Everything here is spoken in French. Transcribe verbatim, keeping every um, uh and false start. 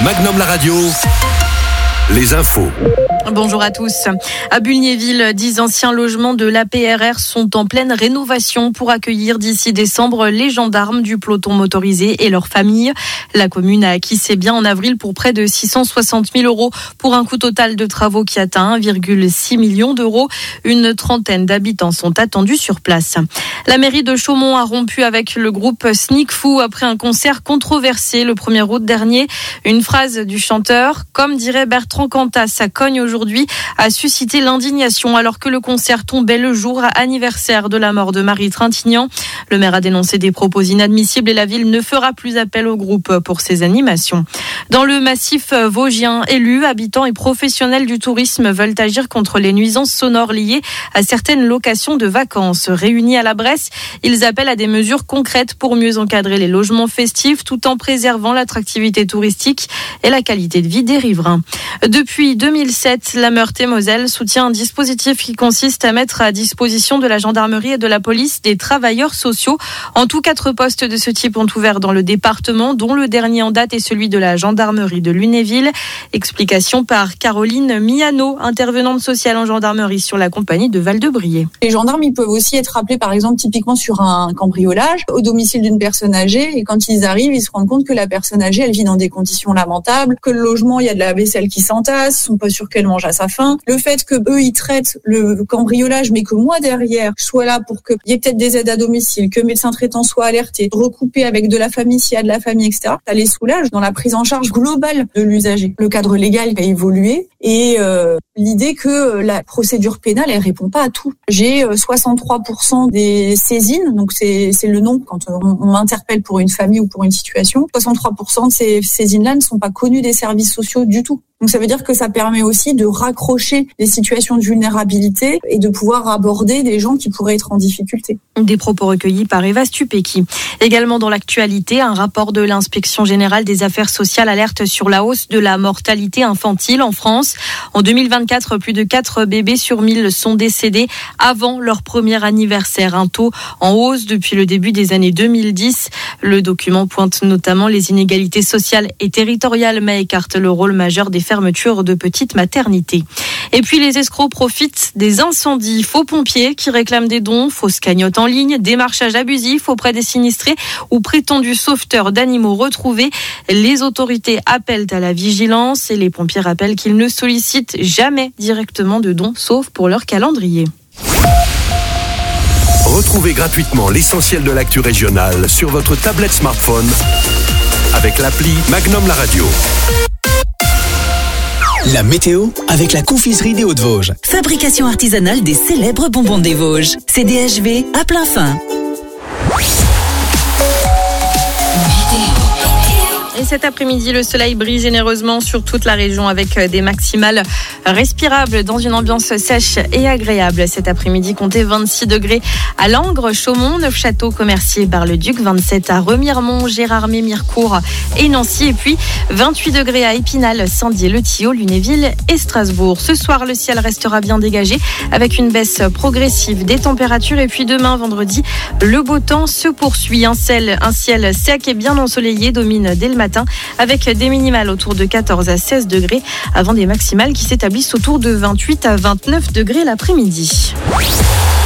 Magnum la radio, les infos. Bonjour à tous. À Bulgnéville, dix anciens logements de l'A P R R sont en pleine rénovation pour accueillir d'ici décembre les gendarmes du peloton motorisé et leurs familles. La commune a acquis ces biens en avril pour près de six cent soixante mille euros pour un coût total de travaux qui atteint un virgule six million d'euros. Une trentaine d'habitants sont attendus sur place. La mairie de Chaumont a rompu avec le groupe Sneak Foo après un concert controversé le premier août dernier. Une phrase du chanteur, comme dirait Bertrand Cantat, ça cogne aujourd'hui. Aujourd'hui a suscité l'indignation alors que le concert tombait le jour anniversaire de la mort de Marie Trintignant. Le maire a dénoncé des propos inadmissibles et la ville ne fera plus appel au groupe pour ses animations. Dans le massif vosgien, élus, habitants et professionnels du tourisme veulent agir contre les nuisances sonores liées à certaines locations de vacances. Réunis à la Bresse, ils appellent à des mesures concrètes pour mieux encadrer les logements festifs tout en préservant l'attractivité touristique et la qualité de vie des riverains. Depuis deux mille sept, la Meurthe-et-Moselle soutient un dispositif qui consiste à mettre à disposition de la gendarmerie et de la police des travailleurs sociaux. En tout, quatre postes de ce type ont ouvert dans le département, dont le dernier en date est celui de la gendarmerie de Lunéville. Explication par Caroline Miano, intervenante sociale en gendarmerie sur la compagnie de Val-de-Briey. Les gendarmes, ils peuvent aussi être appelés, par exemple, typiquement sur un cambriolage au domicile d'une personne âgée. Et quand ils arrivent, ils se rendent compte que la personne âgée, elle vit dans des conditions lamentables, que le logement, il y a de la vaisselle qui s'entasse, ils sont pas sûrs qu'elle mange à sa faim. Le fait que eux ils traitent le cambriolage, mais que moi derrière je sois là pour qu'il y ait peut-être des aides à domicile, que le médecin traitant soit alerté, recoupé avec de la famille s'il y a de la famille, et cetera. Ça les soulage dans la prise en charge globale de l'usager. Le cadre légal va évoluer et euh, l'idée que la procédure pénale elle répond pas à tout. J'ai soixante-trois pour cent des saisines, donc c'est c'est le nombre quand on, on m'interpelle pour une famille ou pour une situation. soixante-trois pour cent de ces saisines-là ne sont pas connues des services sociaux du tout. Donc ça veut dire que ça permet aussi de raccrocher les situations de vulnérabilité et de pouvoir aborder des gens qui pourraient être en difficulté. Des propos recueillis par Eva Stupéki. Également dans l'actualité, un rapport de l'Inspection générale des affaires sociales alerte sur la hausse de la mortalité infantile en France. En deux mille vingt-quatre, plus de quatre bébés sur mille sont décédés avant leur premier anniversaire. Un taux en hausse depuis le début des années deux mille dix. Le document pointe notamment les inégalités sociales et territoriales, mais écarte le rôle majeur des fermeture de petites maternités. Et puis les escrocs profitent des incendies. Faux pompiers qui réclament des dons, fausses cagnottes en ligne, démarchage abusif auprès des sinistrés ou prétendus sauveteurs d'animaux retrouvés. Les autorités appellent à la vigilance et les pompiers rappellent qu'ils ne sollicitent jamais directement de dons, sauf pour leur calendrier. Retrouvez gratuitement l'essentiel de l'actu régionale sur votre tablette smartphone avec l'appli Magnum la radio. La météo avec la confiserie des Hauts-de-Vosges. Fabrication artisanale des célèbres bonbons des Vosges. C D H V à plein fin. Et cet après-midi, le soleil brille généreusement sur toute la région avec des maximales respirables dans une ambiance sèche et agréable. Cet après-midi, comptez vingt-six degrés à Langres, Chaumont, Neufchâteau, Commercy et Bar-le-Duc, vingt-sept à Remiremont, Gérardmer, Mirecourt et Nancy. Et puis vingt-huit degrés à Épinal, Saint-Dié-le-Thillot, Lunéville et Strasbourg. Ce soir, le ciel restera bien dégagé avec une baisse progressive des températures. Et puis demain, vendredi, le beau temps se poursuit. Un ciel, un ciel sec et bien ensoleillé domine dès le matin avec des minimales autour de quatorze à seize degrés avant des maximales qui s'établissent autour de vingt-huit à vingt-neuf degrés l'après-midi.